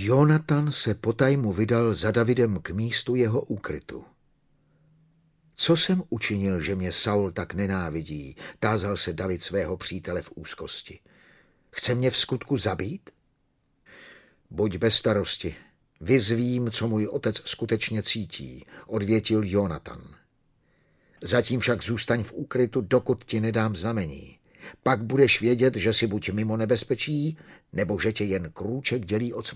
Jonatan se potajmu vydal za Davidem k místu jeho úkrytu. Co jsem učinil, že mě Saul tak nenávidí, tázal se David svého přítele v úzkosti. Chce mě v skutku zabít? Buď bez starosti, vyzvím, co můj otec skutečně cítí, odvětil Jonatan. Zatím však zůstaň v úkrytu, dokud ti nedám znamení. Pak budeš vědět, že jsi buď mimo nebezpečí, nebo že tě jen krůček dělí od smrti.